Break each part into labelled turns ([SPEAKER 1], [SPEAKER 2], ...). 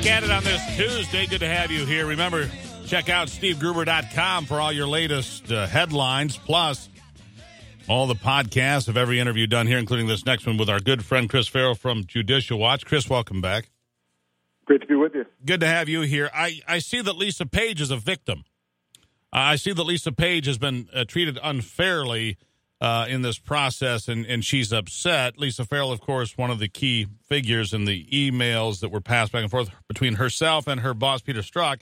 [SPEAKER 1] Back at it on this Tuesday. Good to have you here. Remember, check out SteveGruber.com for all your latest headlines, plus all the podcasts of every interview done here, including this next one with our good friend Chris Farrell from Judicial Watch. Chris, welcome back.
[SPEAKER 2] Great to be with you.
[SPEAKER 1] Good to have you here. I see that Lisa Page is a victim. I see that Lisa Page has been treated unfairly in this process, and she's upset. Lisa Farrell, of course, one of the key figures in the emails that were passed back and forth between herself and her boss, Peter Strzok.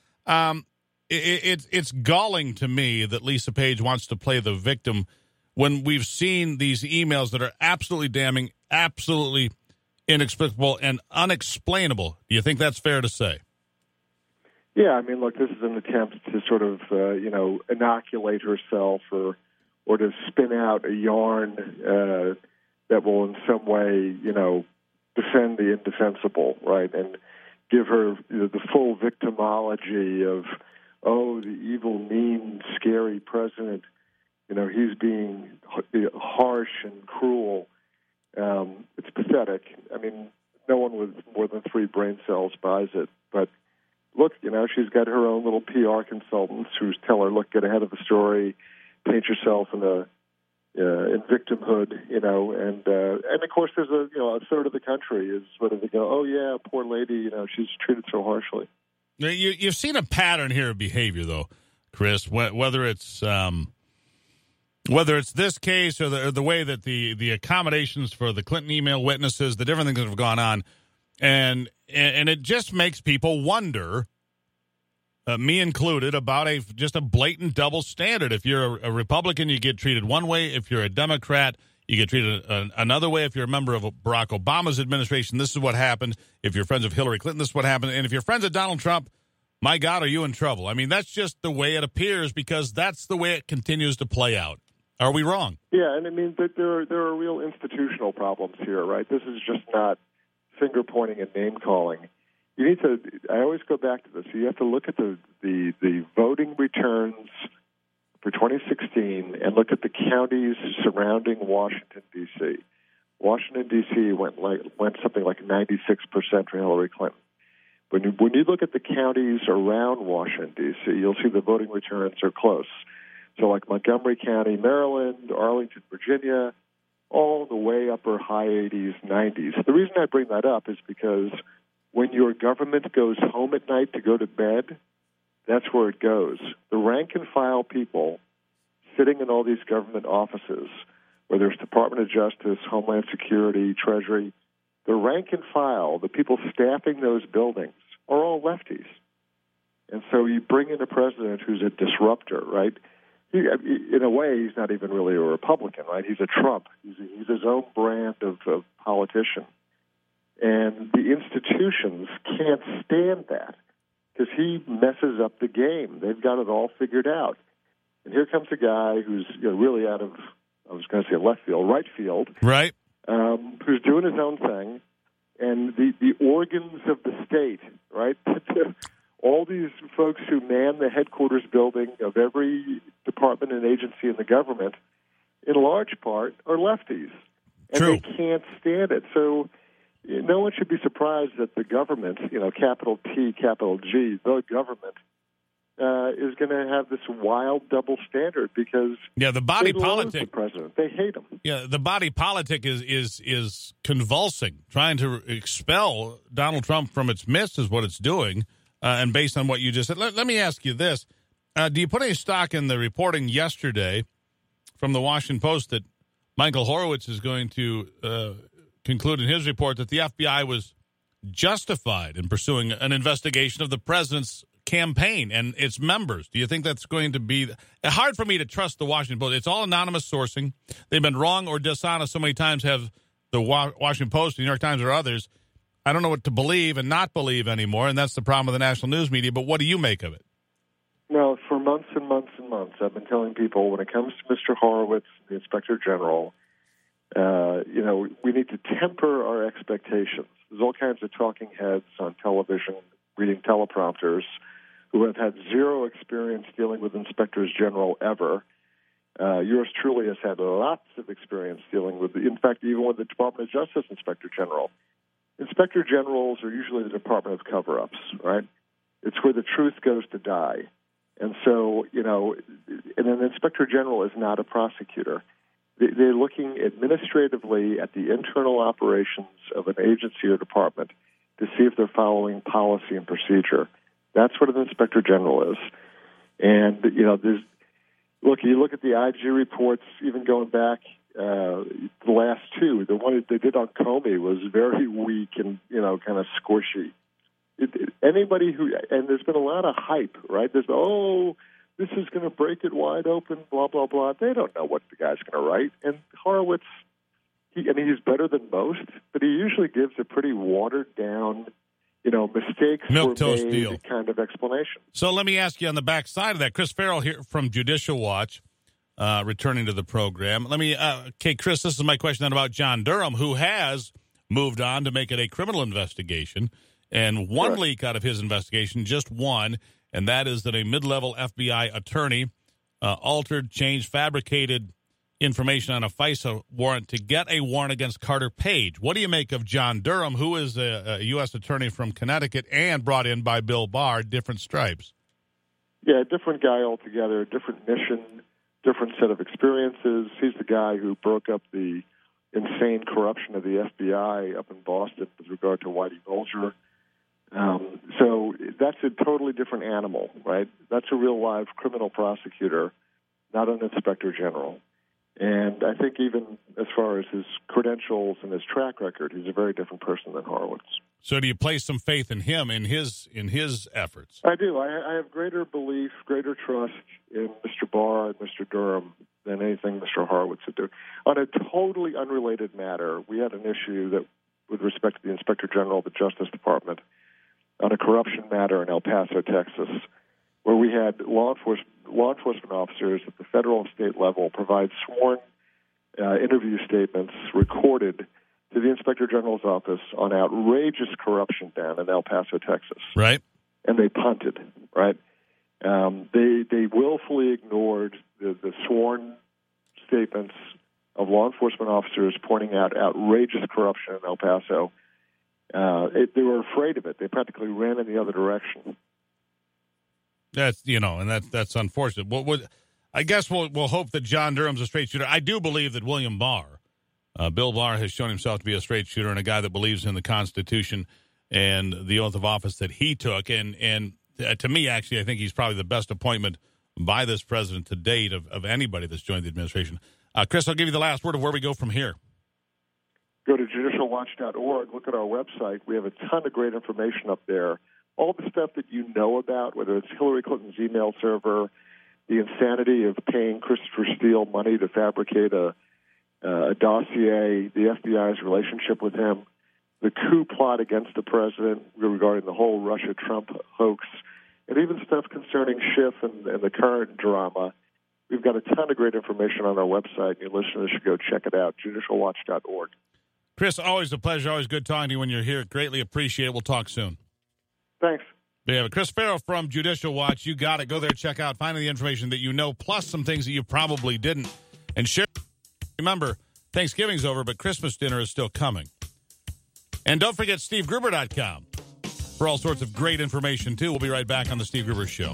[SPEAKER 1] It's galling to me that Lisa Page wants to play the victim when we've seen these emails that are absolutely damning, absolutely inexplicable, and unexplainable. Do you think that's fair to say?
[SPEAKER 2] Yeah, I mean, look, this is an attempt to sort of, inoculate herself or to spin out a yarn that will in some way, defend the indefensible, right? And give her the full victimology of, the evil, mean, scary president. He's being harsh and cruel. It's pathetic. I mean, no one with more than 3 brain cells buys it. But look, she's got her own little PR consultants who tell her, look, get ahead of the story, paint yourself in victimhood, and of course there's a third of the country is sort of go, oh yeah, poor lady, she's treated so harshly.
[SPEAKER 1] You've seen a pattern here of behavior, though, Chris. Whether it's this case or the way that the accommodations for the Clinton email witnesses, the different things that have gone on, and it just makes people wonder, me included, about just a blatant double standard. If you're a Republican, you get treated one way. If you're a Democrat, you get treated another way. If you're a member of Barack Obama's administration, this is what happened. If you're friends of Hillary Clinton, this is what happened. And if you're friends of Donald Trump, my God, are you in trouble? I mean, that's just the way it appears because that's the way it continues to play out. Are we wrong?
[SPEAKER 2] Yeah, and I mean, there are real institutional problems here, right? This is just not finger-pointing and name-calling. You need to. I always go back to this. You have to look at the voting returns for 2016 and look at the counties surrounding Washington D.C. Washington D.C. went something like 96% for Hillary Clinton. When you look at the counties around Washington D.C., you'll see the voting returns are close. So like Montgomery County, Maryland, Arlington, Virginia, all the way upper high 80s, 90s. The reason I bring that up is because when your government goes home at night to go to bed, that's where it goes. The rank-and-file people sitting in all these government offices, whether it's Department of Justice, Homeland Security, Treasury, the rank-and-file, the people staffing those buildings, are all lefties. And so you bring in a president who's a disruptor, right? In a way, he's not even really a Republican, right? He's a Trump. He's his own brand of politician. And the institutions can't stand that because he messes up the game. They've got it all figured out. And here comes a guy who's really out of, I was going to say left field, right field.
[SPEAKER 1] Right.
[SPEAKER 2] Who's doing his own thing. And the organs of the state, right? All these folks who man the headquarters building of every department and agency in the government, in large part, are lefties. And
[SPEAKER 1] True.
[SPEAKER 2] They can't stand it. So no one should be surprised that the government, capital T, capital G, the government, is going to have this wild double standard because
[SPEAKER 1] the body
[SPEAKER 2] they loathe
[SPEAKER 1] politic,
[SPEAKER 2] the president. They hate him.
[SPEAKER 1] Yeah, the body politic is convulsing, trying to expel Donald Trump from its midst is what it's doing. And based on what you just said, let me ask you this. Do you put any stock in the reporting yesterday from the Washington Post that Michael Horowitz is going to conclude in his report that the FBI was justified in pursuing an investigation of the president's campaign and its members? Do you think that's going to be hard for me to trust the Washington Post? It's all anonymous sourcing. They've been wrong or dishonest so many times, have the Washington Post, the New York Times, or others. I don't know what to believe and not believe anymore, and that's the problem with the national news media. But what do you make of it?
[SPEAKER 2] No, for months and months and months, I've been telling people when it comes to Mr. Horowitz, the Inspector General, we need to temper our expectations. There's all kinds of talking heads on television, reading teleprompters, who have had zero experience dealing with inspectors general ever. Yours truly has had lots of experience dealing with, in fact, even with the Department of Justice Inspector General. inspector generals are usually the Department of Cover-Ups, right? It's where the truth goes to die. And so, and an inspector general is not a prosecutor. They're looking administratively at the internal operations of an agency or department to see if they're following policy and procedure. That's what an inspector general is. And, you look at the IG reports, even going back the last two. The one that they did on Comey was very weak and, kind of squishy. Anybody and there's been a lot of hype, right? There's, this is going to break it wide open, blah, blah, blah. They don't know what the guy's going to write. And Horowitz, he's better than most, but he usually gives a pretty watered down, mistakes
[SPEAKER 1] milquetoast
[SPEAKER 2] were made
[SPEAKER 1] deal
[SPEAKER 2] kind of explanation.
[SPEAKER 1] So let me ask you on the back side of that, Chris Farrell here from Judicial Watch, returning to the program. Chris, this is my question then about John Durham, who has moved on to make it a criminal investigation. And one leak out of his investigation, just one, and that is that a mid-level FBI attorney altered, changed, fabricated information on a FISA warrant to get a warrant against Carter Page. What do you make of John Durham, who is a U.S. attorney from Connecticut and brought in by Bill Barr, different stripes?
[SPEAKER 2] Yeah, different guy altogether, different mission, different set of experiences. He's the guy who broke up the insane corruption of the FBI up in Boston with regard to Whitey Bulger. So that's a totally different animal, right? That's a real live criminal prosecutor, not an inspector general. And I think even as far as his credentials and his track record, he's a very different person than Horowitz.
[SPEAKER 1] So do you place some faith in him, in his efforts?
[SPEAKER 2] I do. I have greater belief, greater trust in Mr. Barr and Mr. Durham than anything Mr. Horowitz would do. On a totally unrelated matter, we had an issue that, with respect to the Inspector General of the Justice Department, on a corruption matter in El Paso, Texas, where we had law enforcement officers at the federal and state level provide sworn interview statements recorded to the Inspector General's office on outrageous corruption down in El Paso, Texas.
[SPEAKER 1] Right.
[SPEAKER 2] And they punted, right? They willfully ignored the sworn statements of law enforcement officers pointing out outrageous corruption in El Paso. They were afraid of it. They practically ran in the other direction.
[SPEAKER 1] That's that's unfortunate. I guess we'll hope that John Durham's a straight shooter. I do believe that William Barr, Bill Barr, has shown himself to be a straight shooter and a guy that believes in the Constitution and the oath of office that he took. And to me, actually, I think he's probably the best appointment by this president to date of anybody that's joined the administration. Chris, I'll give you the last word of where we go from here.
[SPEAKER 2] Go to judicialwatch.org. Look at our website. We have a ton of great information up there. All the stuff that you know about, whether it's Hillary Clinton's email server, the insanity of paying Christopher Steele money to fabricate a dossier, the FBI's relationship with him, the coup plot against the president regarding the whole Russia-Trump hoax, and even stuff concerning Schiff and the current drama. We've got a ton of great information on our website. Your listeners should go check it out, judicialwatch.org.
[SPEAKER 1] Chris, always a pleasure. Always good talking to you when you're here. Greatly appreciate it. We'll talk soon.
[SPEAKER 2] Thanks.
[SPEAKER 1] Yeah, Chris Farrell from Judicial Watch. You got it. Go there, check out, find the information that you know, plus some things that you probably didn't. And share. Remember, Thanksgiving's over, but Christmas dinner is still coming. And don't forget SteveGruber.com for all sorts of great information, too. We'll be right back on The Steve Gruber Show.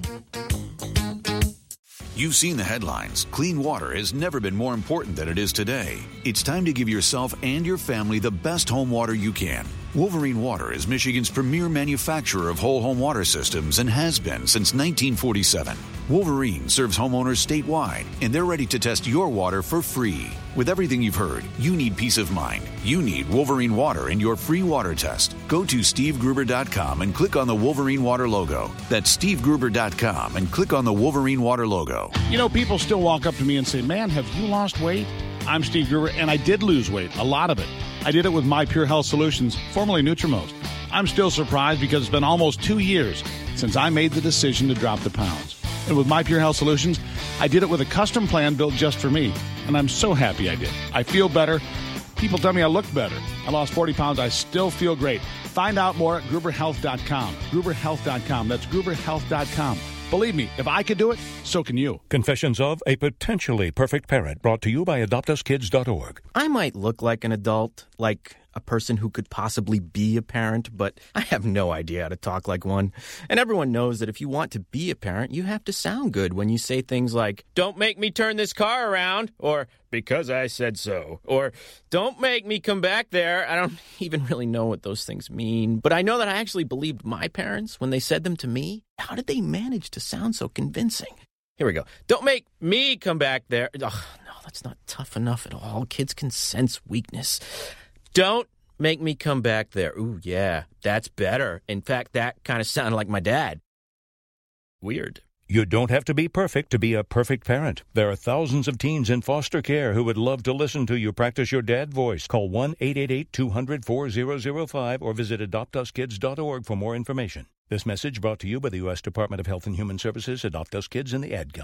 [SPEAKER 3] You've seen the headlines. Clean water has never been more important than it is today. It's time to give yourself and your family the best home water you can. Wolverine Water is Michigan's premier manufacturer of whole home water systems and has been since 1947. Wolverine serves homeowners statewide, and they're ready to test your water for free. With everything you've heard, you need peace of mind. You need Wolverine Water in your free water test. Go to SteveGruber.com and click on the Wolverine Water logo. That's SteveGruber.com and click on the Wolverine Water logo.
[SPEAKER 4] You know, people still walk up to me and say, man, have you lost weight? I'm Steve Gruber, and I did lose weight, a lot of it. I did it with My Pure Health Solutions, formerly Nutrimost. I'm still surprised because it's been almost 2 years since I made the decision to drop the pounds. And with My Pure Health Solutions, I did it with a custom plan built just for me. And I'm so happy I did. I feel better. People tell me I look better. I lost 40 pounds. I still feel great. Find out more at GruberHealth.com. GruberHealth.com. That's GruberHealth.com. Believe me, if I could do it, so can you.
[SPEAKER 5] Confessions of a Potentially Perfect Parent, brought to you by AdoptUsKids.org.
[SPEAKER 6] I might look like an adult, like
[SPEAKER 5] a person who could possibly be a parent, but I have no idea how to talk like one. And everyone knows that if you want to be a parent, you have to sound good when you say things like, "Don't make me turn this car around," or "because I said so," or "don't make me come back there." I don't even really know what those things mean, but I know that I actually believed my parents when they said them to me. How did they manage to sound so convincing? Here we go. "Don't make me come back there." Ugh, no, that's not tough enough at all. Kids can sense weakness. "Don't make me come back there." Ooh, yeah, that's better. In fact, that kind of sounded like my dad. Weird.
[SPEAKER 6] You don't have to be perfect to be a perfect parent. There are thousands of teens in foster care who would love to listen to you practice your dad voice. Call 1-888-200-4005 or visit adoptuskids.org for more information. This message brought to you by the U.S. Department of Health and Human Services, Adopt Us Kids, and the Ad Council.